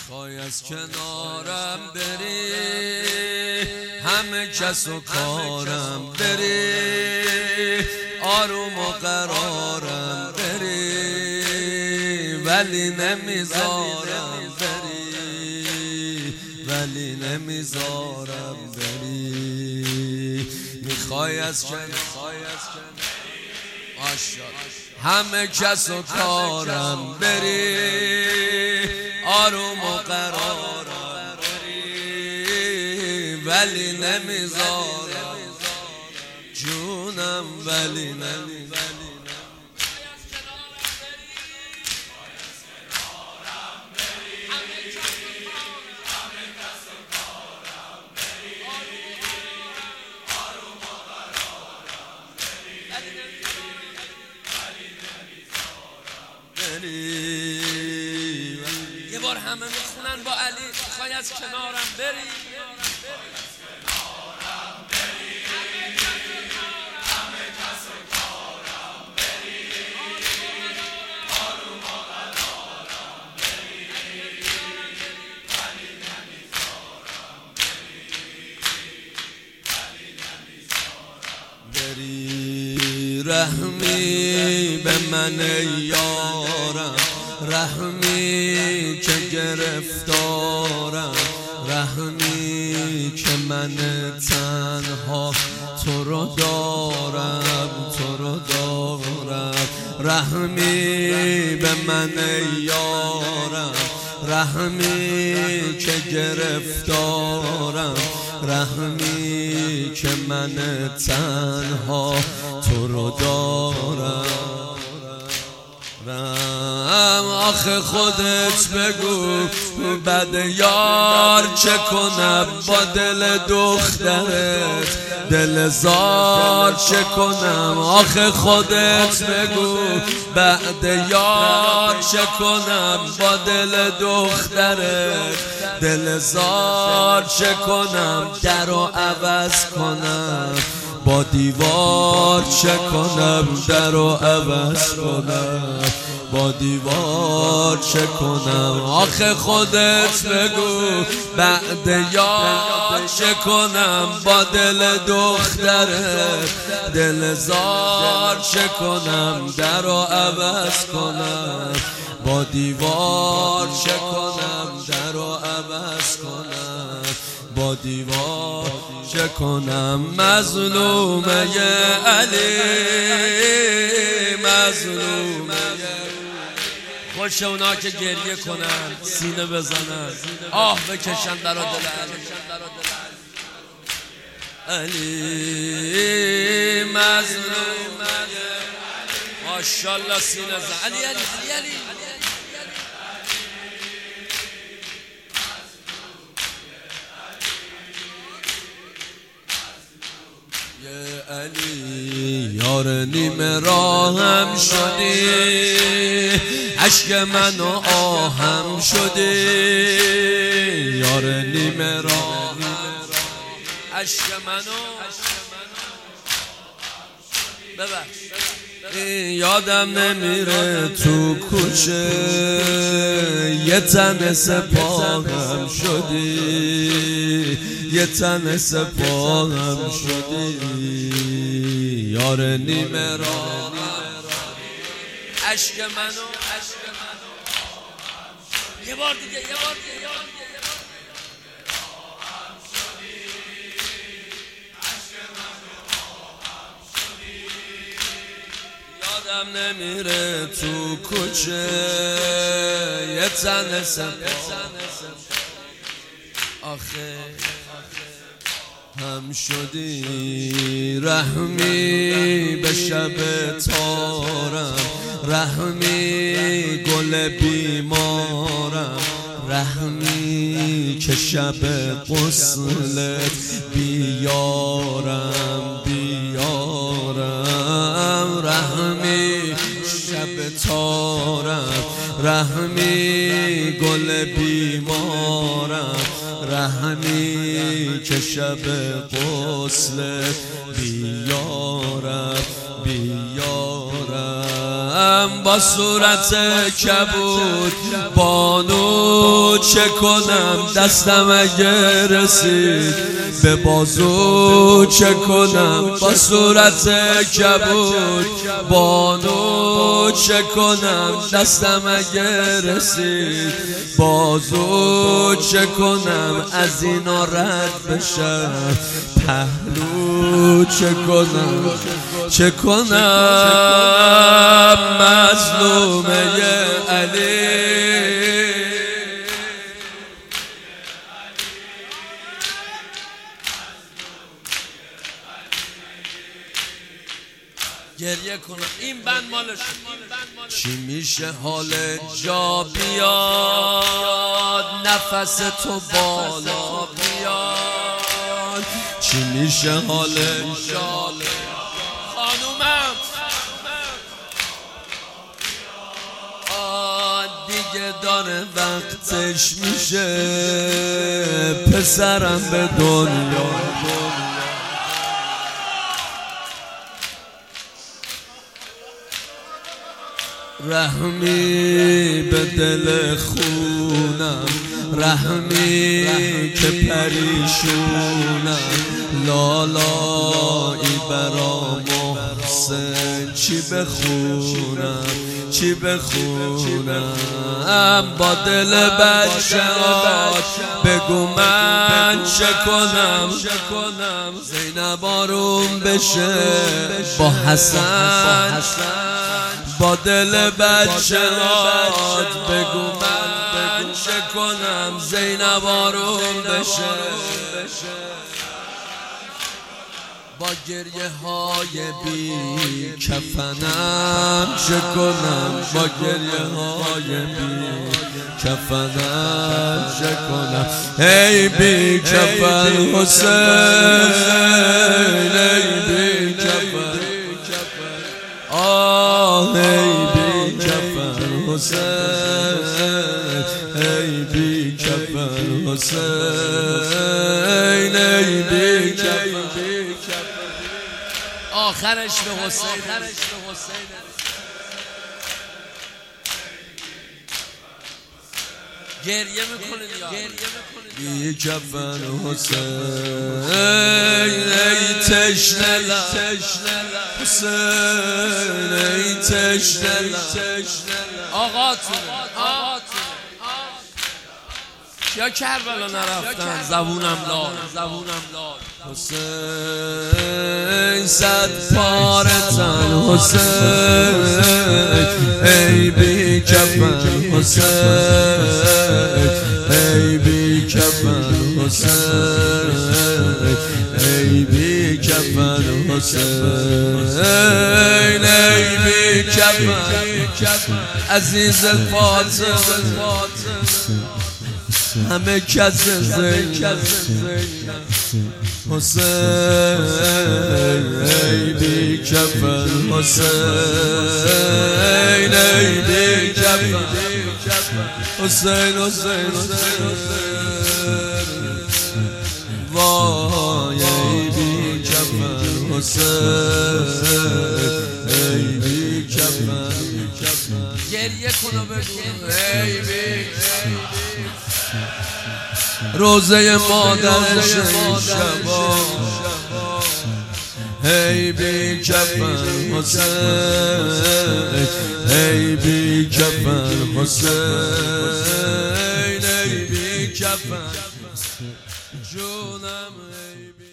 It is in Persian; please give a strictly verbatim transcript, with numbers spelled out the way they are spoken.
میخوای از کنارم بری، همه کس و کارم بری، آروم و قرارم بری، ولی نمیذارم بری، ولی نمیذارم بری. میخوای از کنارم همه کس و کارم بری، آروم و قرارم بری، ولی نمیذارم جونم، ولی نمیذارم. یه بار همه میخونن با علی، میخوای از کنارم بری، همه کس و کارم بری، آروم و قرارم بری، ولی نمیذارم بری، ولی نمیذارم بری. رحمی به من یارم، رحمی که گرفتارم، رحمی که من تنها تو رو دارم، تو رو دارم. رحمی به من یارم، رحمی که گرفتارم، رحمی که من تنها تو رو دارم. آخه خودت بگو بد یار چه کنم با دل دخترت، دل زار چه کنم. آخه خودت بگو بعد یار چه کنم با دل دخترت، دل زار چه کنم. در و عوض کنم با دیوار چه کنم، در و عوض کنم با دیوار چه کنم. آخه خودت بگو بعد یار چه کنم با دل دخترت، دل زار چه کنم. در و عوض کنم با دیوار چه کنم، در و عوض کنم با دیوار چه کنم. مظلومه علی، مظلومه. خوش اونا که گریه کنن، سینه بزنن، آه بکشن در دل علی. علی مظلومه، ماشاءالله سینه زن. علی علی علی علی علی. یار نیمه راهم شدی، عشق من و آهم شدی. یار نیمه راهم عشق من و ببخش. یادم نمیره تو کوچه یه تن سپاهم شدی، یه تن سپاهم شدی. یار نیمه راهم عشق منو، یه بار دیگه، یه بار دیگه، یه بار دیگه. یادم نمیره تو کوچه یه تن سپاهم آخه هم شدی. رحمی به شب تارم، رحمی گل بیمارم، رحمی که شب غسلت بیارم، بیارم. رحمی شب تارم، رحمی گل بیمارم، رحمی که شب غسلت بیارم، بیارم. با صورت کبود بانو چه کنم دستم اگه رسید به بازو چه کنم با صورت کبود بانو چه کنم دستم اگه رسید بازو چه کنم از اینا رد بشم پهلو چه کنم چه کنم مظلومه علی گریه کنم این بند مالش چی میشه حال جا بیاد نفس تو بالا بیاد چی میشه حال جا خانومم دیگه داره وقتش میشه پسرم به دنیا رحمی به دل خونم رحمی که پریشونم لالایی برا محسن چی بخونم چی بخونم با دل بچه‌هات بگو من چه کنم زینب آروم بشه با حسن با دل بچه‌هات بگو من چه کنم زینب آروم بشه با گریه های بی کفنم چه کنم با گریه های بی کفنم چه کنم ای بی کفن حسین ای بی کفن آه ای بی کفن حسین ای بی کفن حسین ای بی کفن آخرش به حسین گریه میکنید یا بی کفن حسین ای تشنه لب حسین ای تشنه لب آقاتونه یا کربلا نرفتن زبونم لال زبونم لال حسین صد پاره تن حسین ای بی کفن حسین ای بی کفن حسین ای بی کفن حسین ای بی کفن عزیز فاطمه همه کس زینب حسین ای بی کفن حسین ای بی کفن حسین حسین وای ای بی کفن حسین ای بی کفن گریه کنو بگو ای بی روزه مادرش این شبا ای بی کفن حسین ای بی کفن حسین ای بی کفن جونم ای بی